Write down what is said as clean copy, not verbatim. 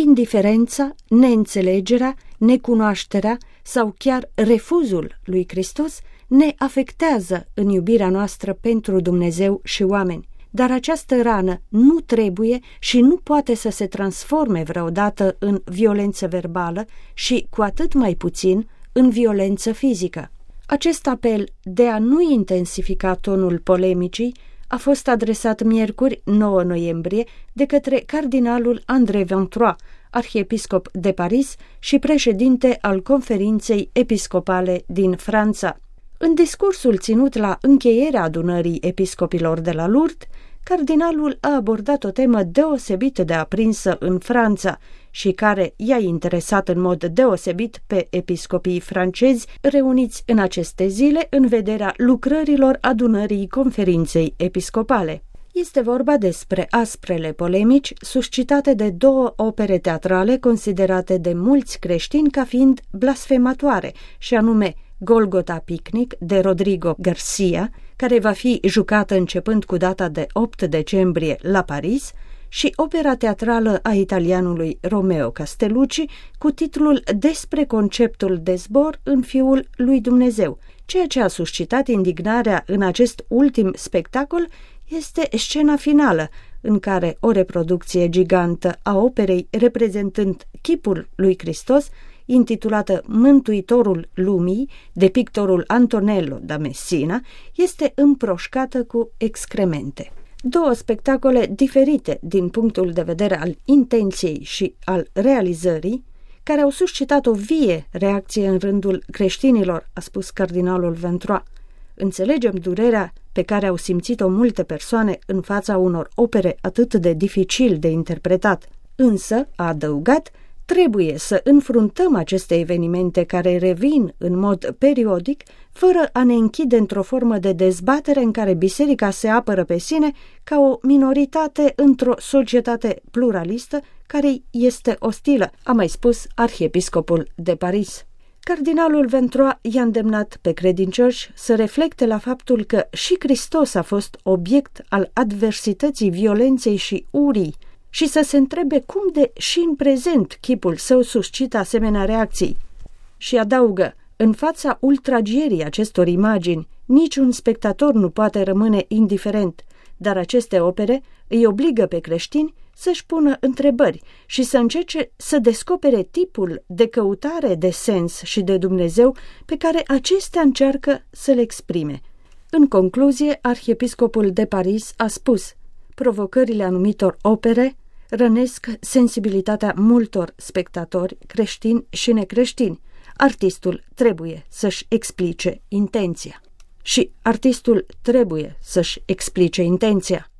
indiferența, neînțelegerea, necunoașterea sau chiar refuzul lui Hristos ne afectează în iubirea noastră pentru Dumnezeu și oameni. Dar această rană nu trebuie și nu poate să se transforme vreodată în violență verbală și, cu atât mai puțin, în violență fizică. Acest apel de a nu intensifica tonul polemicii a fost adresat miercuri 9 noiembrie de către cardinalul André Ventroux, arhiepiscop de Paris și președinte al Conferinței Episcopale din Franța. În discursul ținut la încheierea adunării episcopilor de la Lourdes, cardinalul a abordat o temă deosebit de aprinsă în Franța și care i-a interesat în mod deosebit pe episcopii francezi reuniți în aceste zile în vederea lucrărilor adunării Conferinței Episcopale. Este vorba despre asprele polemici suscitate de două opere teatrale considerate de mulți creștini ca fiind blasfematoare, și anume Golgota Picnic de Rodrigo Garcia, care va fi jucată începând cu data de 8 decembrie la Paris, și opera teatrală a italianului Romeo Castellucci cu titlul Despre conceptul de zbor în Fiul lui Dumnezeu. Ceea ce a suscitat indignarea în acest ultim spectacol este scena finală, în care o reproducție gigantă a operei reprezentând chipul lui Hristos, intitulată Mântuitorul Lumii, de pictorul Antonello da Messina, este împroșcată cu excremente. Două spectacole diferite din punctul de vedere al intenției și al realizării, care au suscitat o vie reacție în rândul creștinilor, a spus cardinalul Ventroux. Înțelegem durerea pe care au simțit-o multe persoane în fața unor opere atât de dificil de interpretat. Însă, a adăugat, trebuie să înfruntăm aceste evenimente care revin în mod periodic, fără a ne închide într-o formă de dezbatere în care biserica se apără pe sine ca o minoritate într-o societate pluralistă care este ostilă, a mai spus arhiepiscopul de Paris. Cardinalul Ventroux i-a îndemnat pe credincioși să reflecte la faptul că și Hristos a fost obiect al adversității, violenței și urii, și să se întrebe cum de și în prezent chipul său suscită asemenea reacții. Și adaugă, în fața ultragierii acestor imagini, niciun spectator nu poate rămâne indiferent, dar aceste opere îi obligă pe creștini să-și pună întrebări și să încerce să descopere tipul de căutare de sens și de Dumnezeu pe care acestea încearcă să le exprime. În concluzie, arhiepiscopul de Paris a spus: provocările anumitor opere rănesc sensibilitatea multor spectatori creștini și necreștini. Artistul trebuie să-și explice intenția. Și artistul trebuie să-și explice intenția.